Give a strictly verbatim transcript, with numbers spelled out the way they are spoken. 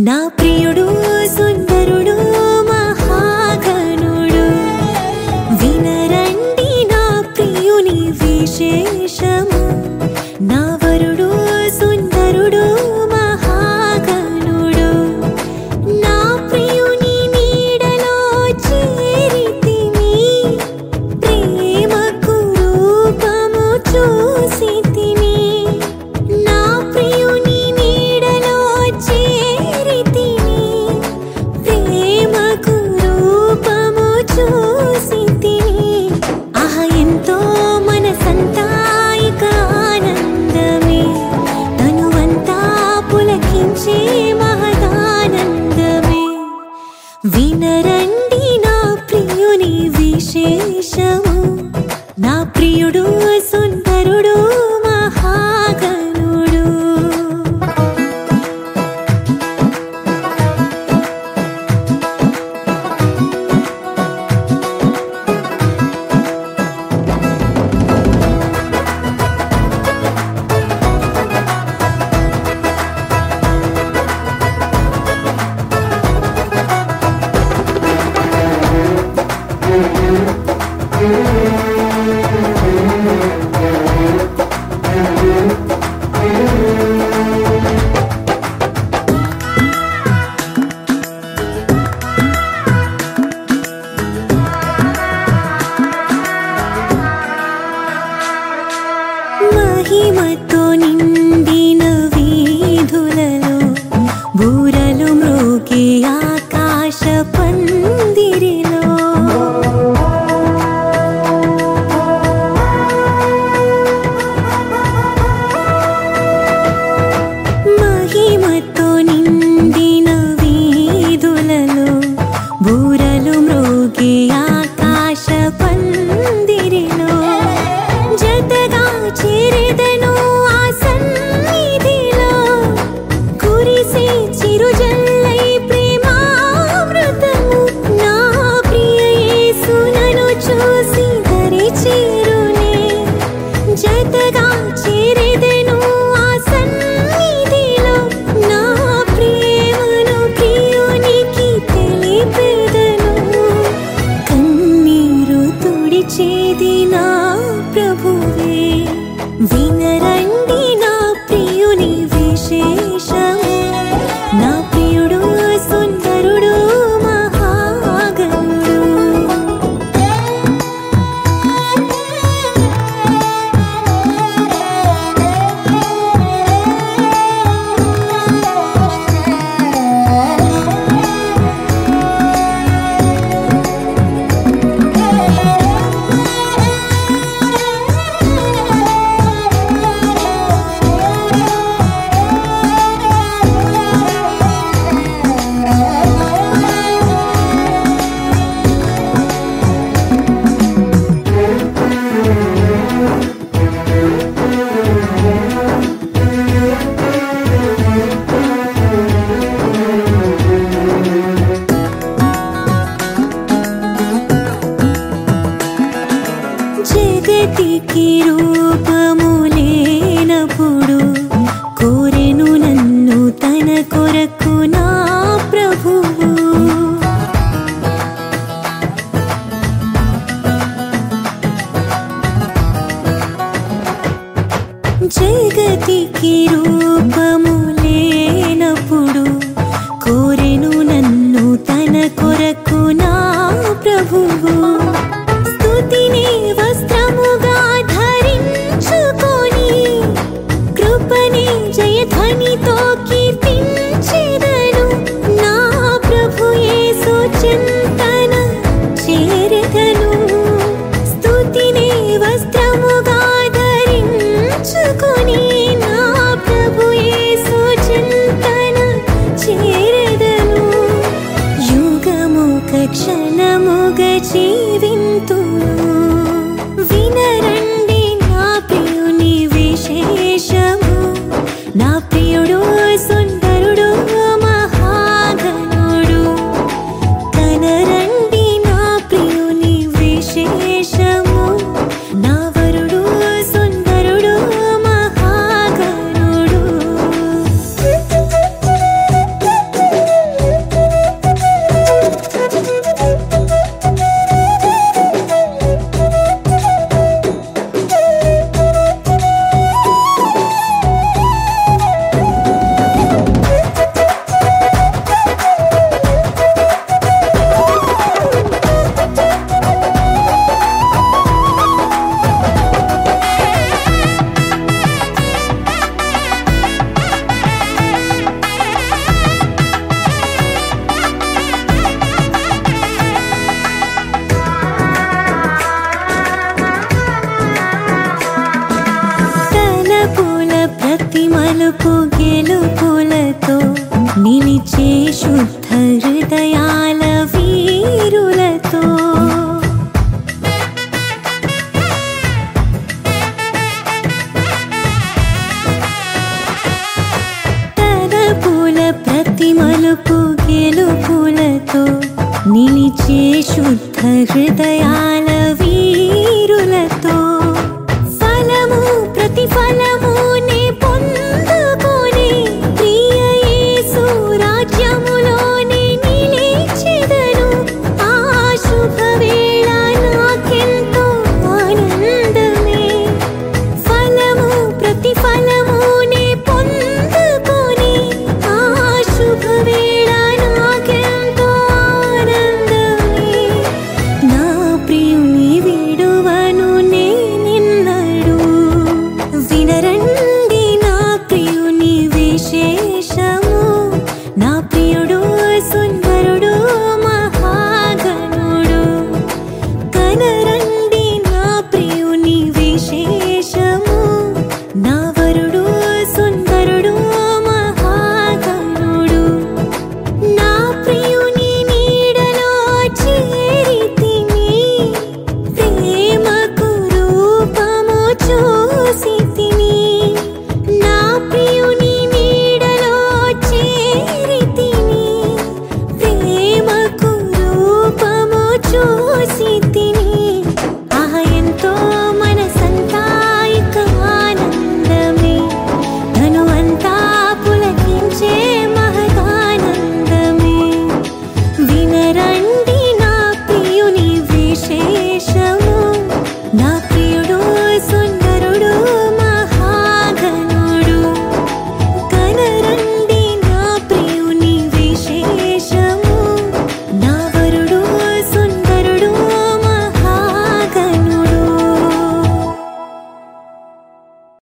నా ప్రియుడు సుందరుడు మహాగణుడు వినరండి నా ప్రియుని విశేషము నా వరుడు సుందరుడు మహాగణుడు నా ప్రియుని నీడలో చేరితిని ప్రేమకు రూపము చూసితిని నా ప్రియుని నీడలో చేరితిని ప్రేమకు రూపము చూసితిని ఆహ ఎంతో మనసంతా ఇక ఆనందమే తనువంతా పులకించే మహదానందమే వినరండి నా ప్రియుని విశేషము నా ప్రియుడు సుందరుడు మహాగణుడు మహిమతో నిండిన వీధులలో బూరలు మ్రోగే ఆకాశ పందిరిలో మహిమతో నిండిన వీధులలో బూరలు మ్రోగే ఆకాశ పందిరిలో జతగా చేరెదను ఆ సన్నిధిలో కురిసే చిరుజల్లై ప్రేమామృతము నా ప్రియ యేసు నన్ను చూసి దరి చేరునే జతగా చేరెదను ఆ సన్నిధిలో నా ప్రేమను ప్రియునికి తెలిపెదను కన్నీరు తుడిచేది నా ప్రభువే వినరండి నా ప్రియుని విశేషము నా ప్రియుడు సుందరుడు మహాగణుడు జగతికి రూపము లేనప్పుడు కోరెను నన్ను తన కొరకు నా ప్రభువు జగతికి రూపము లేనప్పుడు కోరెను నన్ను తన కొరకు నా ప్రభువు స్తుతిని వస్త్రముగా ధరించుకొని కృపని జయధ్వనితో కీర్తించెదను నా ప్రభు యేసు చింతన చేరెదను స్తుతిని వస్త్రముగా ధరించుకొని నా ప్రభు యేసు మలుపు గెలుపులతో నిలిచే శుద్ధ హృదయాల వీరులతో తలపుల ప్రతి మలుపు గెలుపులతో నిలిచే శుద్ధ హృదయాల